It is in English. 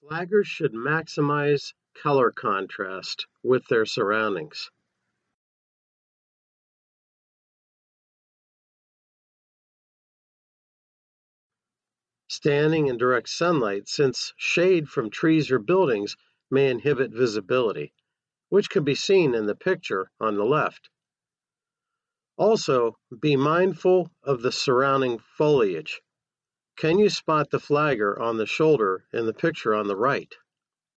Flaggers should maximize color contrast with their surroundings. Standing in direct sunlight, since shade from trees or buildings may inhibit visibility, which can be seen in the picture on the left. Also, be mindful of the surrounding foliage. Can you spot the flagger on the shoulder in the picture on the right?